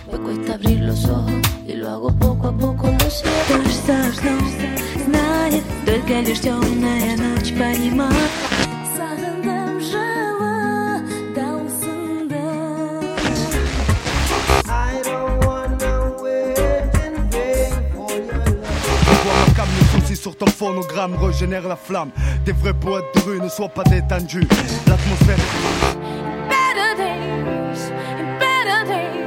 Me cuesta abrir los ojos y lo hago poco a poco, lo sé. Дождь за окном знает, только лишь темная ночь понимает. Сағындым жылы даусыңды. I don't wanna wait in vain for your love. Vois ma cam, le souci sur ton phonogramme régénère la flamme. Des vrais poètes de rue ne soient pas détendus. L'atmosphère Better days, better days.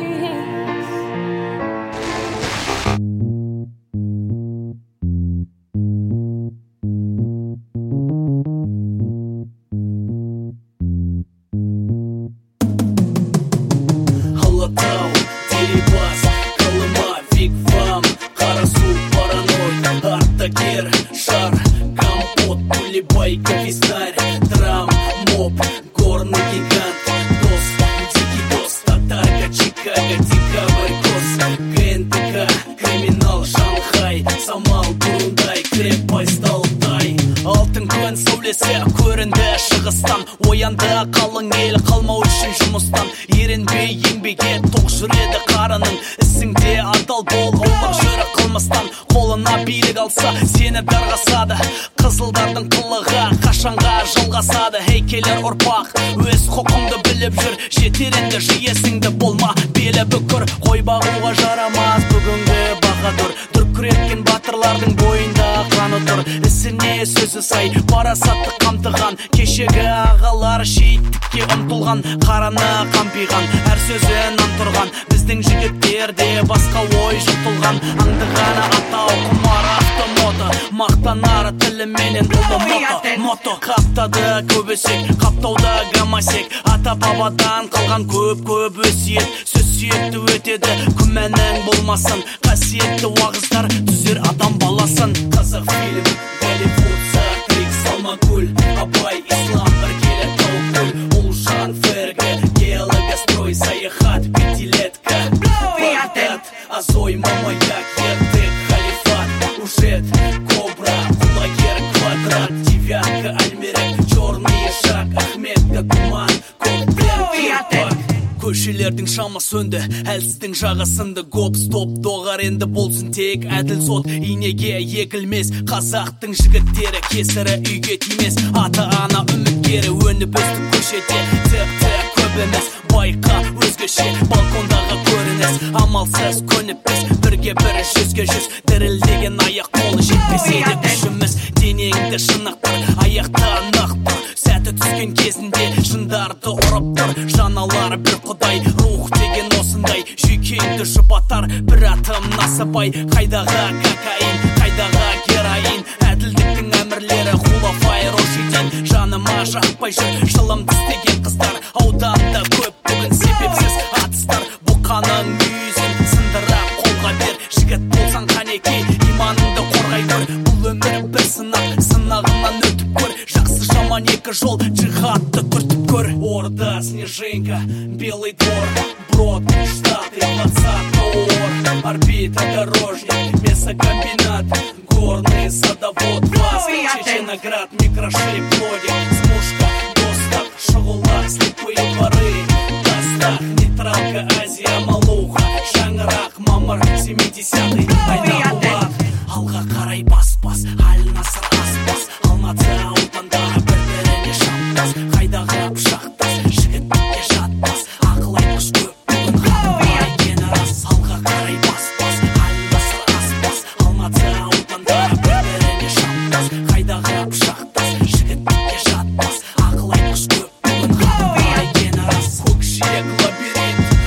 Алатау, Дерибас, Колыма, Вигвам, Қарасу, Параноид, Артакер, Шар, Компот, Кулебай, Кавистарь, Драм, Моп, Горный гигант, Дос, Дикий Дос, Татарка, Чикаго, Декабрь, Кос, ГНТК, Криминал, Шанхай, Самал, Бурундай, Крепость, Алтай. Алтын күн сәулесі көрінді шығыстан, оянды қалың ел қалмау үшін жұмыстан. Ерінбей еңбеге тоқ жүреді қарының, ісіңде адал бол, аулақ жүрі қылмыстан. Қолына билік алса сені дарғасады, қызылдардың қылығы қашанға жалғасады. Хейкелер ұрпақ өз құқыңды біліп жүр, жетер енді жиесіңді болма белі бүкір. Қой бағуға жарамас бүгінгі бақадыр, дүркіреткен батырлардың бойында қаны тұр. Ісіне сөзі сай парасатты қамтыған, кешегі ағалар шейіттікке ұмтылған, қараны қампиған, әр сөзін антұрған. Біздің жігіттерде басқа ой жұтылған, аңдығаны атау құмар автомото, мақтанары тіліменен ұлы мото. Қаптады көбесек, қаптауда гамасек, ата бабадан қалған көп өсиет. Сөз сүйекті өтеді, күмәнің болмасын, қасиетті уағыздар түзер адам баласын. Қазақ фильм, Голливуд, Сартрик, Салмакуль, Абай, Ислам, Біркелі, Таукуль, Улжан, Ферге, Геологострой, Саяхат, Пятилетка, Багдад, Азой, Мамаяк, Ертек, Халифат, Ужет, Кобра, Кулагер, Квадрат, Девятка, Альмерек, Черный Шаг, Ахметка, Туман, Коктейл, Кирпак. Көшелердің шамы сөнді, әлсіздің жағасынды. Гоп, стоп, доғар енді болсын тек әділ сот. Инеге егілмес, қазақтың жігіттері кесірі үйге тимес. Ата-ана үміткері өніп өстіп көшеде, тек көп емес. Байқа өзгеше балкондағы көрініс, амалсыз көніппіз, бірге бірі жүзге жүз. Дірілдеген аяқ қолы жетпесе де күшіміз, денеңді шынықтыр, аяқта нақтыр. Сәті түскен кезінде жындарды ұрып тұр, жаналары бір құдай, рух деген осындай. Жүйкеңді жұбатар бір атым насыбай, қайдағы кокаин, қайдағы героин. Әділдіктің әмірлері Хулафай Рошидин, жаныма жақпай жүр жылым тістеген қыздар. Ауданда көп бүгін себепсіз атыстар, бұқаның мүйізін сындыра қолға бер. Жігіт болсаң қанеке, иманыңды қорғай көр. Бұл өмір бір сынақ, сынағынан өтіп көр. Жақсы жаман екі жол, джихадты түртіп көр. Орда, Снежинка, Белый двор, Брод, Штаты, 20-й ор, орбита, дорожник, мясокомбинат, горный садовод, Вас, Чеченоград, Микрошей, Плодик, Смушка, Досток, Шагула, слепые дворы, Достах, Нейтралка, Азия, Малуха, Шаңырақ, Мамыр, 70-й, Айнабулат. Алға қарай бас-бас, Аль-Насыр аспас, Алматы аудандары бір-біріне шампас, қайдағы пышақтас, жігітке жатпас, ақыл айтқыш көп бүгін хабар екені рас. Алға қарай бас-бас, Аль-Насыр аспас, Алматы аудандары бір-біріне шампас, қайдағы пышақтас, жігітке жатпас, ақыл айтқыш көп бүгін хабар екені рас. Көкжиек, лабиринт,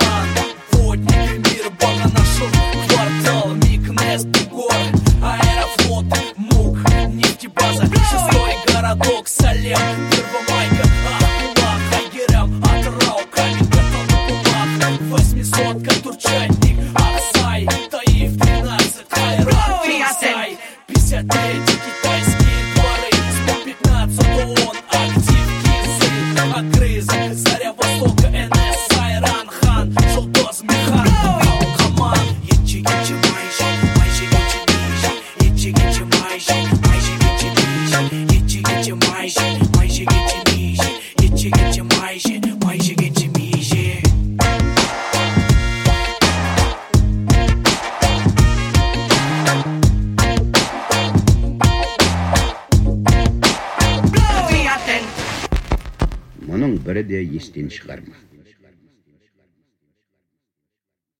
Рахман, водник, мир, бағанашыл, квартал, Микнес, Бугор, аэрофлот. бірі де естен шығарма.